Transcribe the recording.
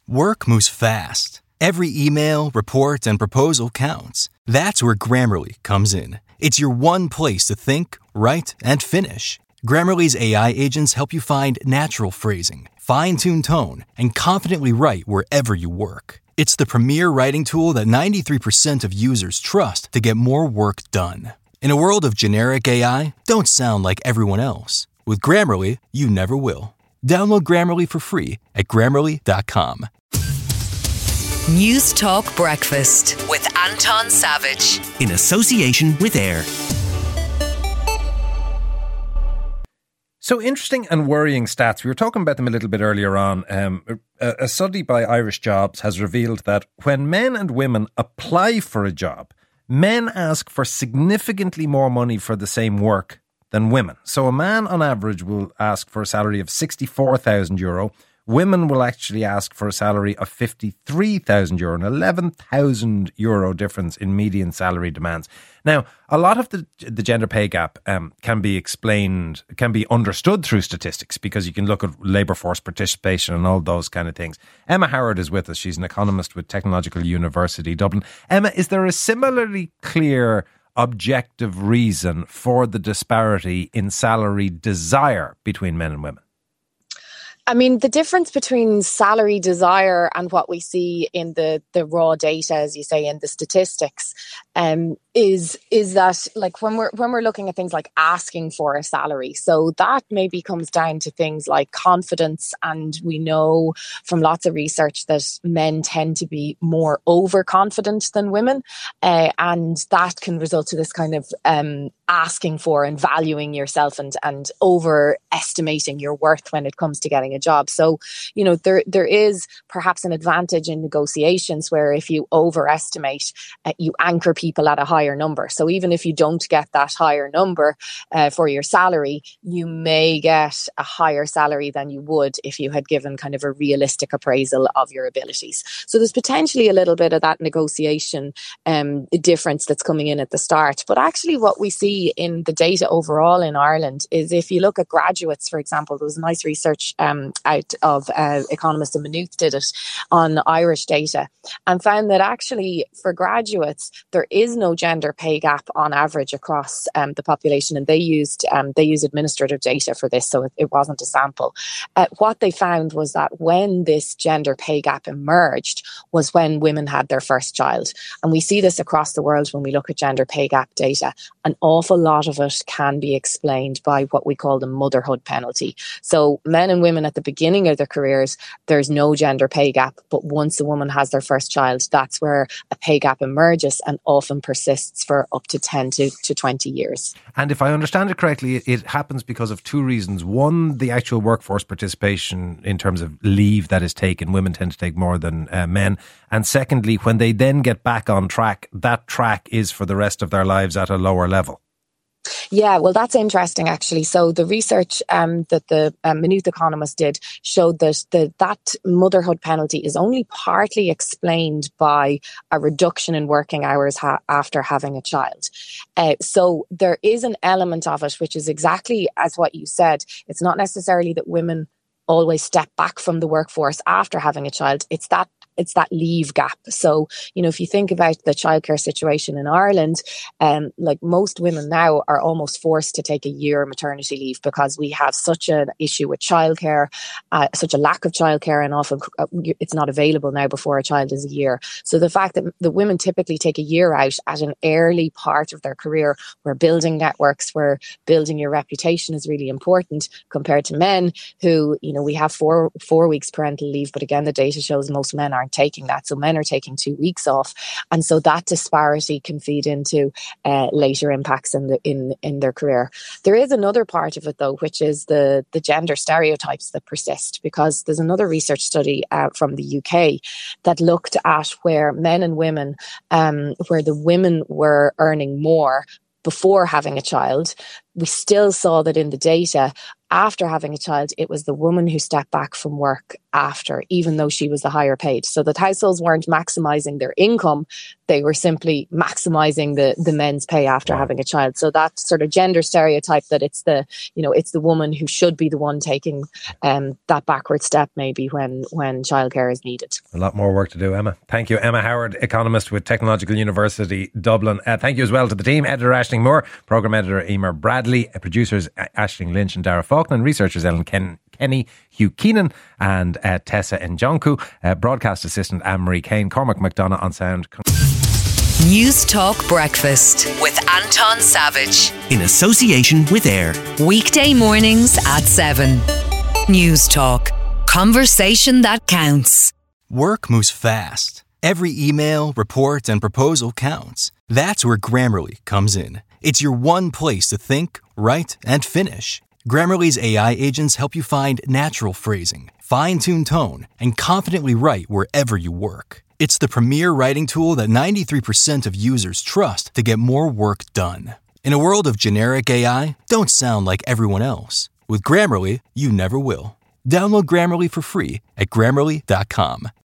Work moves fast. Every email, report, and proposal counts. That's where Grammarly comes in. It's your one place to think, write, and finish. Grammarly's AI agents help you find natural phrasing, fine-tuned tone, and confidently write wherever you work. It's the premier writing tool that 93% of users trust to get more work done. In a world of generic AI, don't sound like everyone else. With Grammarly, you never will. Download Grammarly for free at Grammarly.com. News Talk Breakfast with Anton Savage. In association with AIR. So interesting and worrying stats. We were talking about them a little bit earlier on. A study by Irish Jobs has revealed that when men and women apply for a job, men ask for significantly more money for the same work than women. So a man on average will ask for a salary of €64,000. Women will actually ask for a salary of €53,000, an €11,000 difference in median salary demands. Now, a lot of the gender pay gap can be understood through statistics, because you can look at labour force participation and all those kind of things. Emma Howard is with us. She's an economist with Technological University Dublin. Emma, is there a similarly clear objective reason for the disparity in salary desire between men and women? I mean, the difference between salary desire and what we see in the raw data, as you say, in the statistics, is that, like, when we're looking at things like asking for a salary, so that maybe comes down to things like confidence, and we know from lots of research that men tend to be more overconfident than women, and that can result to this kind of asking for and valuing yourself and overestimating your worth when it comes to getting a job. So, you know, there is perhaps an advantage in negotiations where if you overestimate, you anchor people at a higher number. So even if you don't get that higher number for your salary, you may get a higher salary than you would if you had given kind of a realistic appraisal of your abilities. So there's potentially a little bit of that negotiation difference that's coming in at the start. But actually what we see in the data overall in Ireland is, if you look at graduates, for example, there was nice research out of economist Maynooth did it on Irish data, and found that actually for graduates there is no gender pay gap on average across the population, and they used administrative data for this, so it wasn't a sample. What they found was that when this gender pay gap emerged was when women had their first child, and we see this across the world when we look at gender pay gap data. An awful lot of it can be explained by what we call the motherhood penalty. So men and women at the beginning of their careers, there's no gender pay gap. But once a woman has their first child, that's where a pay gap emerges and often persists for up to 10 to 20 years. And if I understand it correctly, it happens because of two reasons. One, the actual workforce participation in terms of leave that is taken. Women tend to take more than men. And secondly, when they then get back on track, that track is for the rest of their lives at a lower level. Yeah, well, that's interesting, actually. So the research that the Maynooth economist did showed that that motherhood penalty is only partly explained by a reduction in working hours after having a child. So there is an element of it which is exactly as what you said. It's not necessarily that women always step back from the workforce after having a child. It's that leave gap. So, you know, if you think about the childcare situation in Ireland, like most women now are almost forced to take a year maternity leave because we have such an issue with childcare, such a lack of childcare, and often it's not available now before a child is a year. So the fact that the women typically take a year out at an early part of their career, where building networks, where building your reputation is really important, compared to men who, you know, we have four weeks parental leave, but again, the data shows most men aren't taking that. So men are taking 2 weeks off. And so that disparity can feed into later impacts in their career. There is another part of it, though, which is the gender stereotypes that persist, because there's another research study from the UK that looked at where men and women, where the women were earning more before having a child, we still saw that in the data, after having a child, it was the woman who stepped back from work after, even though she was the higher paid. So that households weren't maximising their income, they were simply maximising the men's pay after having a child. So that sort of gender stereotype that it's the woman who should be the one taking that backward step maybe when childcare is needed. A lot more work to do, Emma. Thank you. Emma Howard, economist with Technological University Dublin. Thank you as well to the team. Editor Aisling Moore, Programme Editor Emer Bradley, producers Aisling Lynch and Dara Faulkner, researchers Ellen Kenny, Hugh Keenan and Tessa Njonku, broadcast assistant Anne-Marie Kane, Cormac McDonough on sound. News Talk Breakfast with Anton Savage. In association with AIR. Weekday mornings at 7. News Talk. Conversation that counts. Work moves fast. Every email, report, and proposal counts. That's where Grammarly comes in. It's your one place to think, write, and finish. Grammarly's AI agents help you find natural phrasing, fine-tuned tone, and confidently write wherever you work. It's the premier writing tool that 93% of users trust to get more work done. In a world of generic AI, don't sound like everyone else. With Grammarly, you never will. Download Grammarly for free at Grammarly.com.